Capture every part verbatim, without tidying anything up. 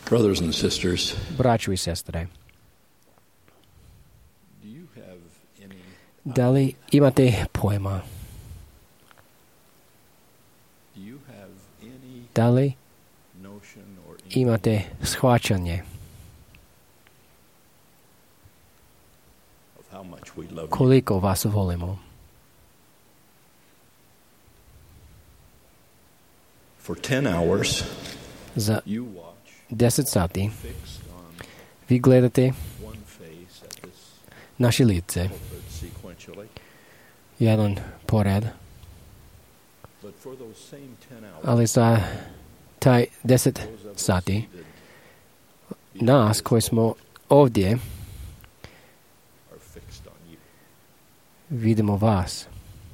Brothers and sisters, Braćo i sestre, do you have any da li imate pojma? do you have any Da li notion or imate shvaćanje of how much we love you? koliko vas volimo? For ten hours, Za you watch deset sati fixed on vi gledate one face at this naše lice, pulpit sequentially, jedan pored, but for those same ten hours, ali za taj deset those of us sati seated nas koji smo ovdje are fixed on you. vidimo vas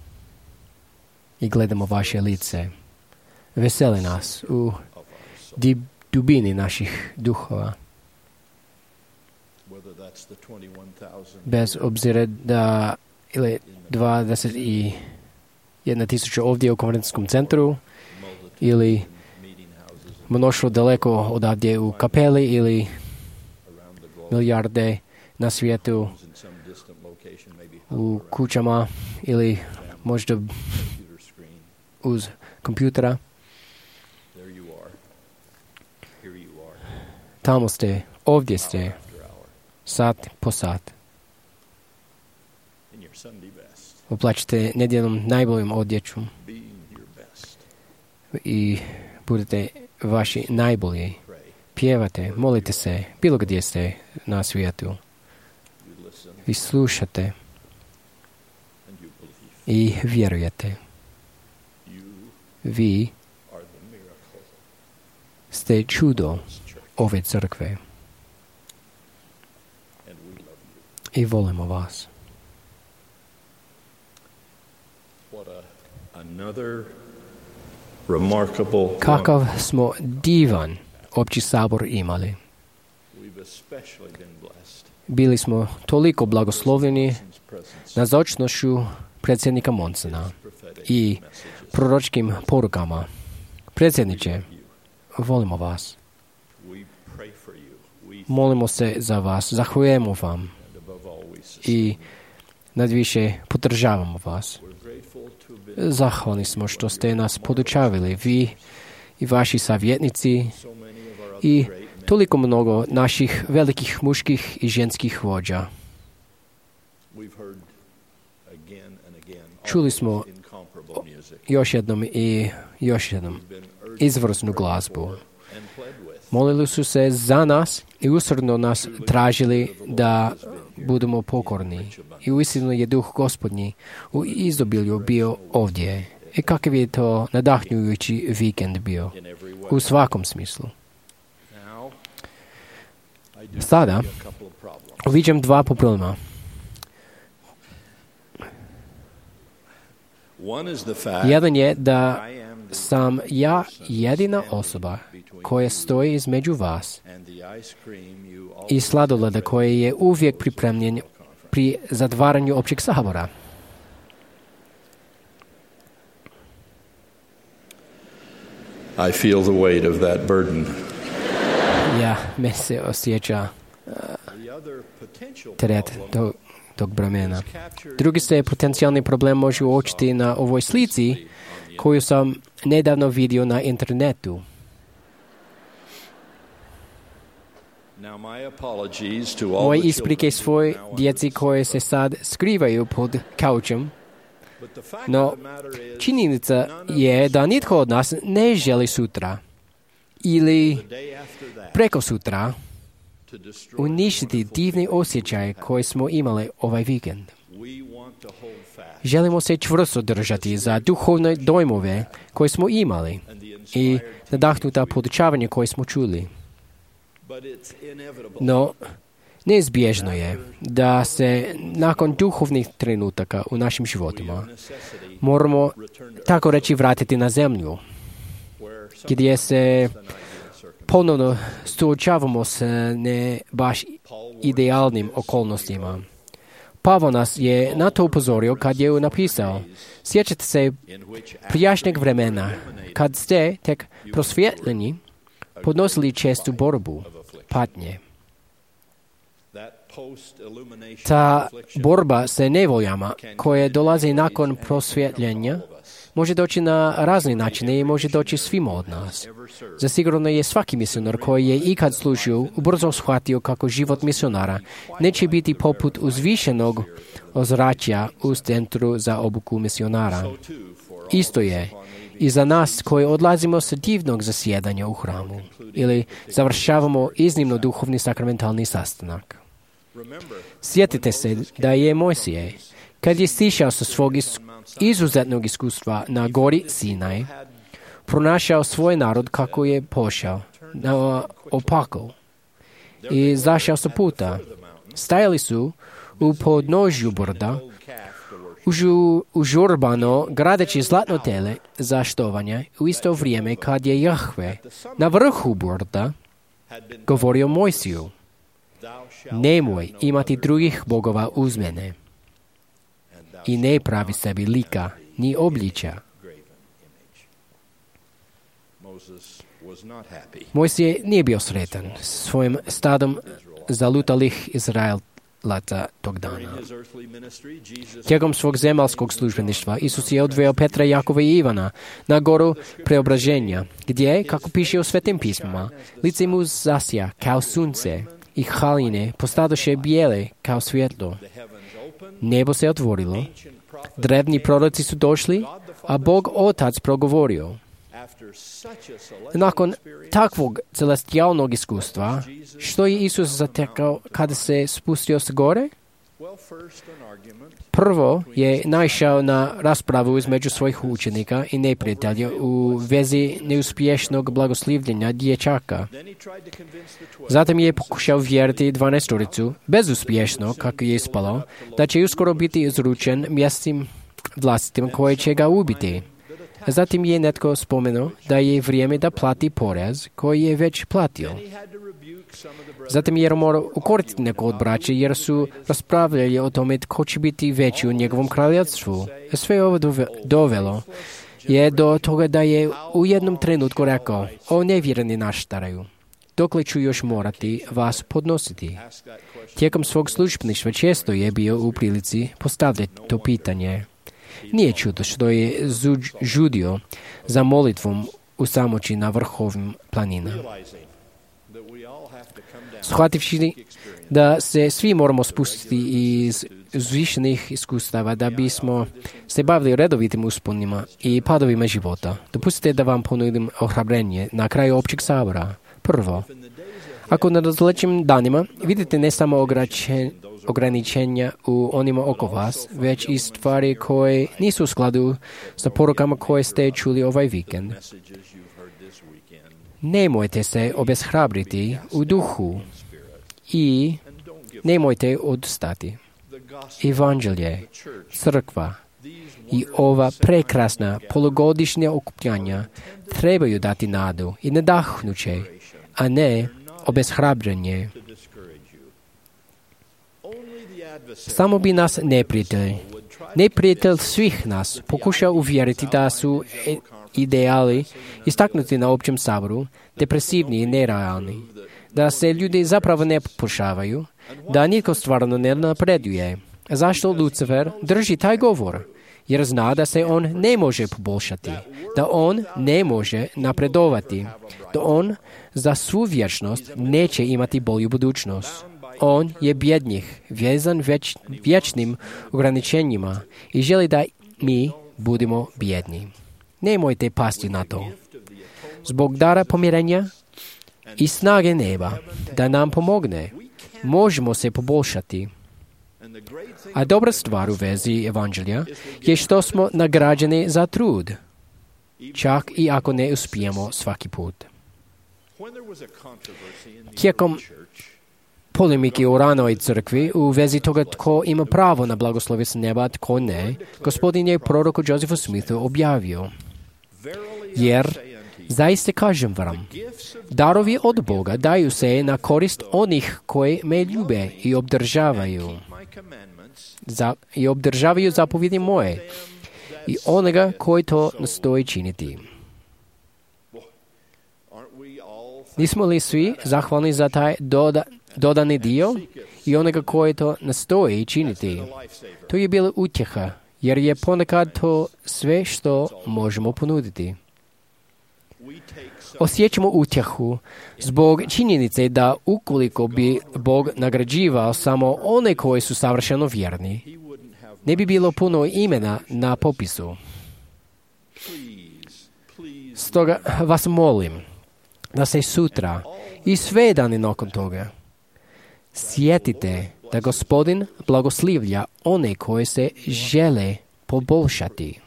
i gledamo vaše lice. Veseli nas u Of our soul. di- dubini naših duhova, Whether that's the twenty-one thousand bez obzira da ili dvadeset jedna tisuća ovdje u konferencijskom centru multitude ili in meeting houses and mnoštvo daleko odavdje u kapeli ili around the globe, milijarde na svijetu homes in some distant location, maybe u huddled around kućama ili možda a computer screen. uz kompjutera. There you are. Here you are. Tamo ste, ovdje Hour ste, after hour. sat po sat. In your Sunday best. Oblačite nedjeljom najboljim odjeću Being your best. i budete vaši najbolji. Pray. Pjevate, molite se, bilo gdje ste na svijetu. You listen Vi slušate and you believe. i vjerujete. You Vi are the miracle ste čudo of this church. ove crkve And we love you. i volimo vas. What a another remarkable Kakav smo divan opći sabor imali. We've especially been blessed. Bili smo toliko blagoslovljeni His presence, nazočnošću predsjednika Monsona prophetic i messages. proročkim porukama. Predsjedniče, You. volimo vas. We pray for you. We Molimo se za vas, zahvaljujemo vam and above all we sustain. i nadviše podržavamo vas. We're grateful to have been Zahvalni smo što ste nas podučavili, vi i vaši savjetnici so many of our other i great men. toliko mnogo naših velikih muških i ženskih vođa. We've heard again and again Čuli smo always incomparable music. još jednom i još jednom We've been urged izvrsnu to pray glazbu. for and pled with. Molili su se za nas i usrdno nas tražili da budemo pokorni. I uistinu je duh Gospodnji u izobilju bio ovdje. I kakav je to nadahnjujući vikend bio In every way. u svakom smislu. Now, I do Sada see a couple of problems. uviđam dva problema. One is the fact Jedan je da I am the sam ja jedina osoba koja stoji između vas and the ice cream you i always sladoleda koji je uvijek pripremljen pri zatvaranju općeg sabora. I feel the weight of that burden. Ja me se osjeća The other potential teret problem tog, tog bremena. is captured Drugi se potencijalni problem može uočiti na ovoj slici koju sam nedavno vidio na internetu. Now my apologies to all Moje the isprike children svoj who now djeci koje se sad skrivaju pod kaučem, But the fact no of the matter is, činjenica none of je us da nitko od nas ne želi sutra ili the day after that preko sutra to destroy uništiti the divni wonderful osjećaj koji smo imali ovaj vikend. things. We want to hold fast Želimo se čvrsto držati za duhovne dojmove koje smo imali and the i inspired nadahnuta podučavanja koje smo čuli. but it's inevitable. No, neizbježno je da se nakon duhovnih trenutaka u našim životima Necessity moramo, return to tako reći, vratiti na zemlju, where gdje se some ideal circumstance. ponovno suočavamo s ne baš Paul warned idealnim okolnostima. Pavo nas je na to upozorio kad je napisao: sjećate se in which prijašnjeg vremena, kad ste tek prosvjetljeni, podnosili čestu borbu, patnje. Ta borba sa nevoljama koje dolazi nakon prosvjetljenja može doći na razne načine i može doći svima od nas. Zasigurno je svaki misionar koji je ikad služio ubrzo shvatio kako život misionara neće biti poput uzvišenog ozračja u centru za obuku misionara. Isto je i za nas koji odlazimo sa divnog zasjedanja u hramu ili završavamo iznimno duhovni sakramentalni sastanak. Sjetite se da je Mojsije, kad je stišao sa svog is- izuzetnog iskustva na gori Sinaj, pronašao svoj narod kako je pošao na opako i zašao sa puta. Stajali su u podnožju brda, užu, užurbano gradeći zlatno tele za štovanje u isto vrijeme kad je Jahve na vrhu brda govorio Mojsiju: nemoj imati drugih bogova uz mene i ne pravi sebi lika ni obličja. Mojsije nije bio sretan svojim stadom zalutalih Izraelaca tog dana. Tijekom svog zemaljskog službeništva Isus je odveo Petra, Jakova i Ivana na goru preobraženja, gdje, kako piše u Svetim pismima, lice mu zasja kao sunce i haline postadoše bijele kao svjetlo. Nebo se otvorilo, drevni proroci su došli, a Bog Otac progovorio. Nakon takvog celestijalnog iskustva, što je Isus zatekao kada se spustio s gore? Prvo je naišao na raspravu između svojih učenika i neprijatelja u vezi neuspješnog blagoslivljenja dječaka. Zatim je pokušao vjeriti dvanaestoricu, bezuspješno, kako je ispalo, da će uskoro biti izručen mjestim vlastitim koje će ga ubiti. Zatim je netko spomenuo da je vrijeme da plati porez koji je već platio. Zatim je morao ukoriti neko od braće jer su raspravljali o tome tko će biti veći u njegovom kraljevstvu. Sve ovo dovelo je do toga da je u jednom trenutku rekao: o nevjerni naštaraju, dokle ću još morati vas podnositi? Tijekom svog službeništva često je bio u prilici postavljati to pitanje. Nije čudo što je zuđ, žudio za molitvom u samoći na vrhovim planina. Shvativši da se svi moramo spustiti iz uzvišenih iskustava da bismo se bavili redovitim usponima i padovima života, dopustite da vam ponudim ohrabrenje na kraju općeg sabora. Prvo, ako na različitim danima vidite ne samo ogračen, ograničenja u onima oko vas, već i stvari koje nisu u skladu sa porukama koje ste čuli ovaj vikend, nemojte se obeshrabriti u duhu i nemojte odstati. Evanđelje, crkva i ova prekrasna polugodišnja okupljanja trebaju dati nadu i nadahnuće, a ne obeshrabrenje. Samo bi nas neprijatelj, neprijatelj svih nas, pokušao uvjeriti da su ideali istaknuti na općem saboru depresivni i nerealni, da se ljudi zapravo ne pokušavaju, da nitko stvarno ne napreduje. Zašto Lucifer drži taj govor? Jer zna da se on ne može poboljšati, da on ne može napredovati, da on za svu vječnost neće imati bolju budućnost. On je bjednih, vezan već, vječnim ograničenjima i želi da mi budemo bjedni. Nemojte pasti na to. Zbog dara pomirenja i snage neba da nam pomogne, možemo se poboljšati. A dobra stvar u vezi evanđelja je što smo nagrađeni za trud, čak i ako ne uspijemo svaki put. Tijekom polemike u ranoj crkvi u vezi toga tko ima pravo na blagoslove s neba, tko ne, Gospodin je proroku Josephu Smithu objavio: jer zaista kažem vam, darovi od Boga daju se na korist onih koji me ljube i obdržavaju za, i obdržavaju zapovjedi moje i onoga koji to nastoji činiti. Nismo li svi zahvalni za taj doda, dodani dio i onoga koji to nastoji činiti? To je bila utjeha, jer je ponekad to sve što možemo ponuditi. Osjećamo utjehu zbog činjenice da ukoliko bi Bog nagrađivao samo one koji su savršeno vjerni, ne bi bilo puno imena na popisu. Stoga vas molim da se sutra i sve dani nakon toga sjetite da Gospodin blagoslivlja one koje se žele poboljšati,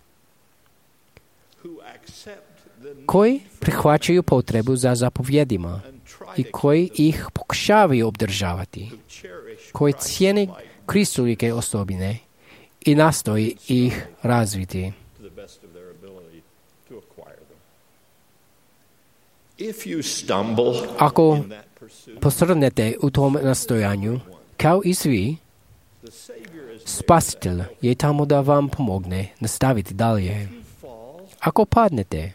koji prihvaćaju potrebu za zapovjedima i koji ih pokušavaju obdržavati, koji cijene kristolike osobine i nastoji ih razviti. Ako posrnete u tom nastojanju, kao i svi, Spasitelj je tamo da vam pomogne nastaviti dalje. Ako padnete,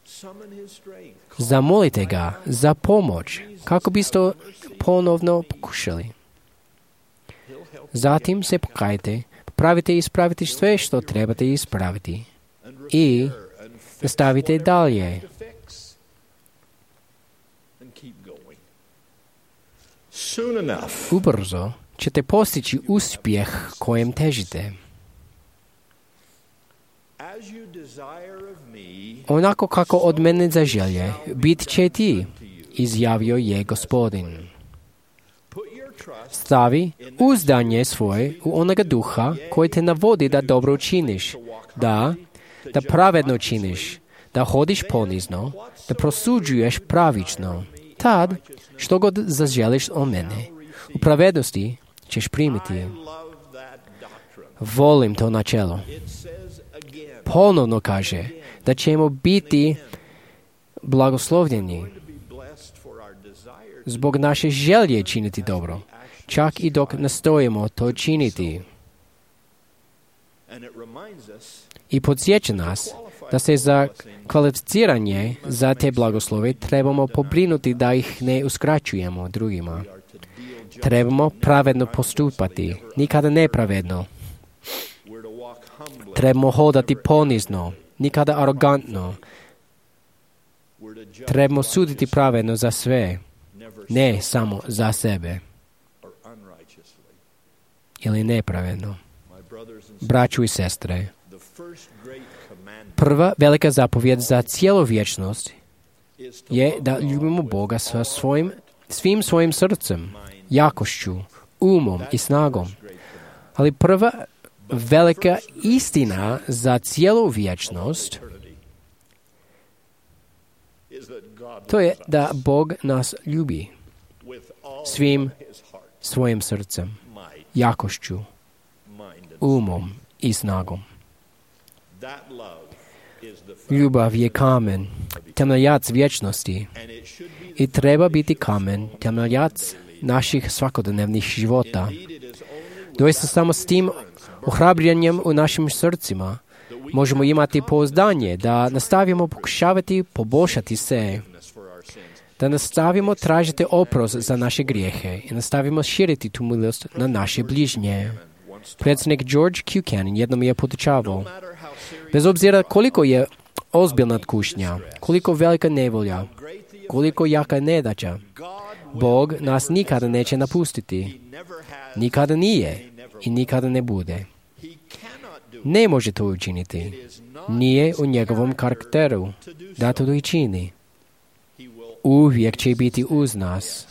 zamolite ga za pomoć kako biste ponovno pokušali. Zatim se pokajte, popravite i ispravite sve što trebate ispraviti i nastavite dalje. Ubrzo ćete postići uspjeh kojem težite. Onako kako od mene zaželje, bit će ti, izjavio je Gospodin. Stavi uzdanje svoje u onoga duha koji te navodi da dobro činiš, da, da pravedno činiš, da hodiš ponizno, da prosuđuješ pravično. Tad, što god zaželiš o mene, u pravednosti ćeš primiti. Volim to načelo. Ponovno kaže da ćemo biti blagoslovljeni zbog naše želje činiti dobro, čak i dok nastojimo to činiti. I podsjeća nas da se za kvalificiranje za te blagoslove trebamo pobrinuti da ih ne uskraćujemo drugima. Trebamo pravedno postupati, nikada nepravedno. Trebamo hodati ponizno, nikada arogantno. Trebamo suditi pravedno za sve, ne samo za sebe. Ili nepravedno. Braću i sestre, prva velika zapovjed za cijelu vječnost je da ljubimo Boga sa svojim, svim svojim srcem, jakošću, umom i snagom. Ali prva velika istina za cijelu vječnost to je da Bog nas ljubi svim svojim srcem, jakošću, umom i snagom. Ljubav je kamen, temeljac vječnosti i treba biti kamen, temeljac naših svakodnevnih života. Doista samo s tim ohrabljenjem u našim srcima možemo imati pouzdanje da nastavimo pokušavati poboljšati se, da nastavimo tražiti oprost za naše grijehe i nastavimo širiti tu milost na naše bližnje. Predsjednik George Buchanan jednom je podučavao, bez obzira koliko je ozbiljna kušnja, koliko velika nevolja, koliko jaka nedaća, Bog nas nikada neće napustiti. Nikada nije i nikada ne bude. Ne može to učiniti. Nije u njegovom karakteru da to i čini. Uvijek će biti uz nas.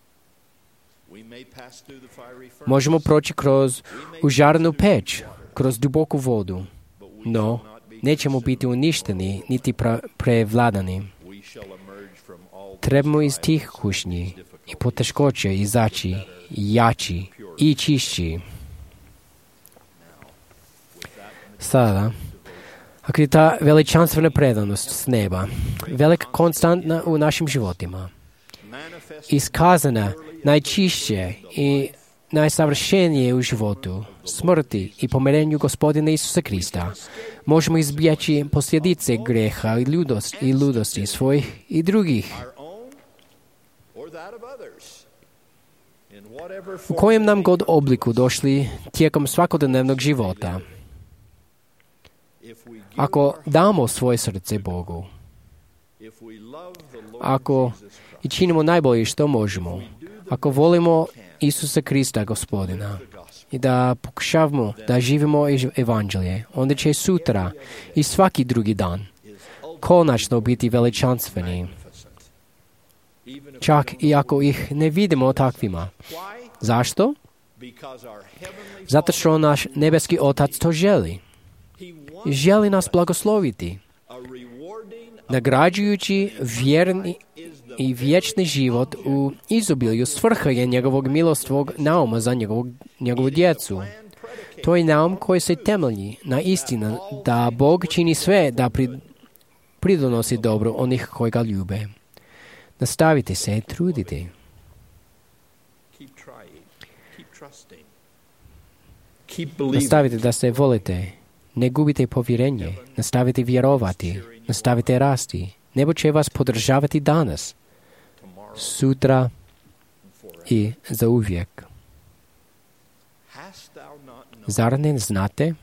Možemo proći kroz užarnu peć, kroz duboku vodu, no nećemo biti uništeni niti prevladani. Trebamo iz tih kušnji i poteškoće izaći jači i čišći. Sada, ako je ta veličanstvena predanost s neba, velika konstantna u našim životima, iskazana najčišće i najsavršenije u životu, smrti i pomirenju Gospodina Isusa Krista, možemo izbjeći posljedice greha i ludosti, i ludosti svojih i drugih. U kojem nam god obliku došli tijekom svakodnevnog života, ako damo svoje srce Bogu, ako i činimo najbolje što možemo, ako volimo Isusa Krista, Gospodina, i da pokušavamo da živimo evanđelje, onda će sutra i svaki drugi dan konačno biti veličanstveni. Čak i ako ih ne vidimo takvima. Zašto? Zato što naš nebeski Otac to želi. Želi nas blagosloviti, nagrađujući vjerni i vječni život u izobilju. Svrha je njegovog milostvog nauma za njegovog, njegovu djecu. To je naum koji se temelji na istinu da Bog čini sve da pri, pridonosi dobro onih koji ga ljube. Nastavite se i trudite. Nastavite da se volite. Ne gubite povjerenje. Nastavite vjerovati. Nastavite rasti. Nebo će vas podržavati danas, sutra i zauvijek. Zar ne znate?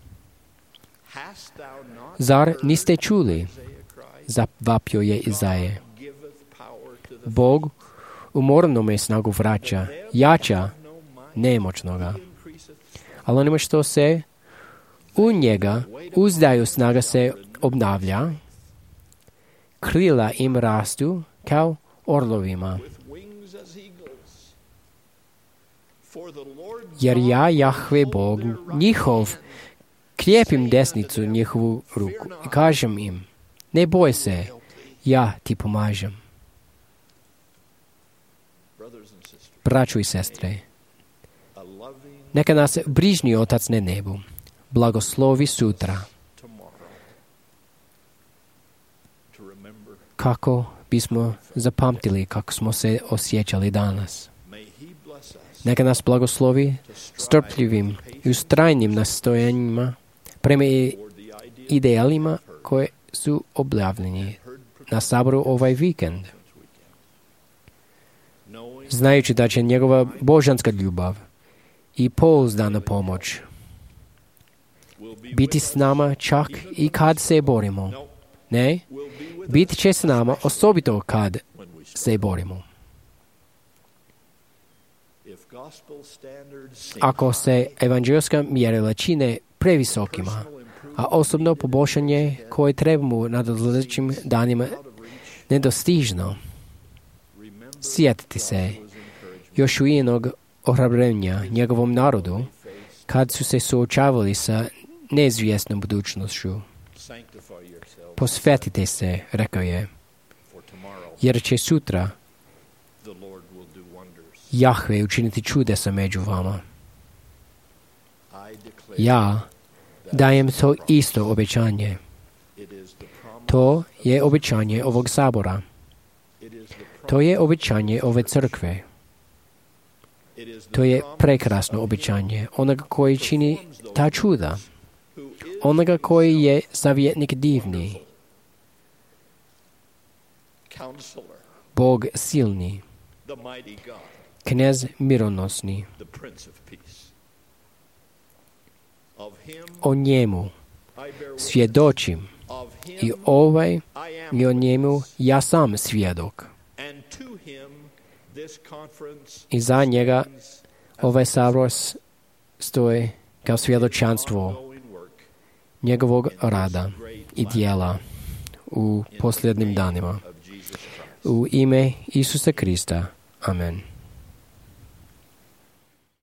Zar niste čuli? Zavapio je Izaje. Bog umornome snagu vraća, jača nemoćnoga. Ali onima što se u njega uzdaju, snaga se obnavlja, krila im rastu kao orlovima. Jer ja, Jahve Bog, njihov, krijepim desnicu njihovu ruku i kažem im, ne boj se, ja ti pomažem. Braćo i sestre, neka nas brižni Otac na nebu blagoslovi sutra, kako bismo zapamtili kako smo se osjećali danas. Neka nas blagoslovi strpljivim i ustrajnim nastojanjima prema idealima koje su objavljeni na saboru ovaj vikend. Znajući da će njegova božanska ljubav i pouzdana pomoć biti s nama čak i kad se borimo. Ne, biti će s nama osobito kad se borimo. Ako se evanđelska mjerila čine previsokima, a osobno poboljšanje koje trebamo u nadolazećim danima nedostižno, sjetite se Jošuinog ohrabrenja njegovom narodu kad su se suočavali sa neizvjesnom budućnošću. Posvetite se, rekao je, jer će sutra Jahve učiniti čudesa među vama. Ja dajem to isto obećanje. To je obećanje ovog sabora. To je obećanje ove crkve. To je prekrasno obećanje onoga koji čini ta čuda. Onoga koji je savjetnik divni. Bog silni. Knez mironosni. O njemu svjedočim i ovaj i o njemu ja sam svjedok. I za njega ovaj sabor stoji kao svjedočanstvo njegovog rada i dijela u posljednjim danima. U ime Isusa Krista. Amen.